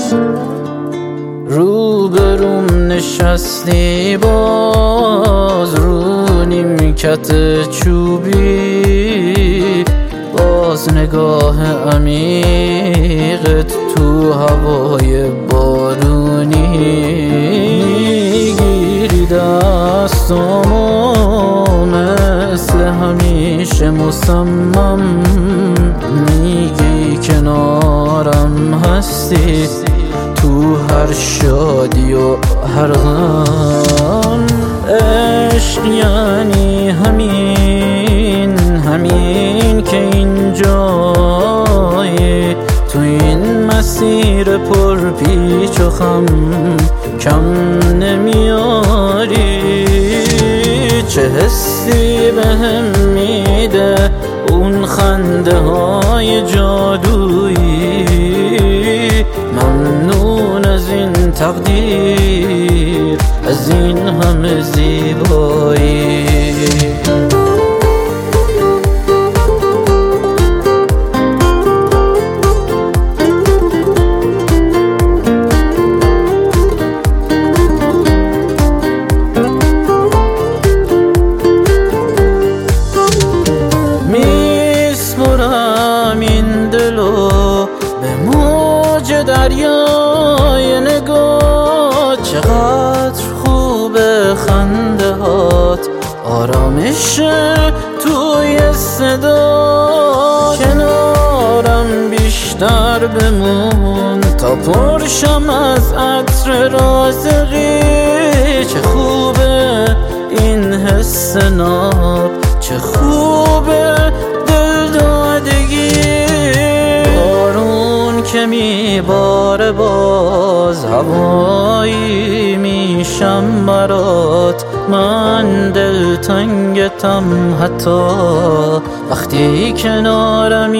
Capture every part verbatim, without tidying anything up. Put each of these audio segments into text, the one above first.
روبروم نشستی باز رو نیمکت چوبی، باز نگاه عمیقت تو هوای بارونی، میگیری دستامو مثل همیشه مصمم، میگی کنارم هستی تو هر شادی و هر غم. عشق یعنی همین، همین که اینجایی تو این مسیر پر پیچ و خم کم نمیاری. چه حسی بهم میده اون خنده های جادویی، ممنون از این تقدیر، از این همه زیبایی. میسپرم این دلو به موج دریای نگاه، چقدر خوبه خنده هات، آرامش توی صدا. کنارم بیشتر بمون تا پرشم از عطر رازقی. چه خوبه این حس ناب، چه خوبه دل دادگی. بارون که میباره باز هوایی میشم برات، من دلتنگتم حتی وقتی کنارمی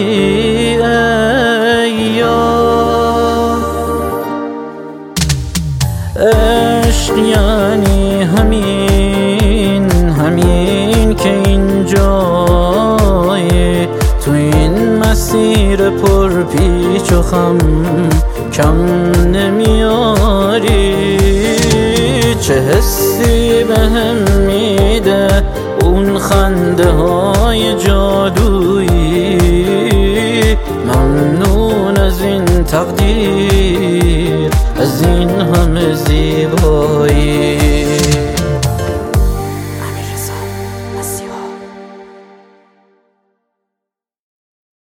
ای یار. عشق یعنی همین، همین که اینجایی تو این مسیر پر پیچ و خم کم نمیاری. چه حسی بهم میده اون خنده های جادویی، ممنون از این تقدیر، از این همه زیبایی.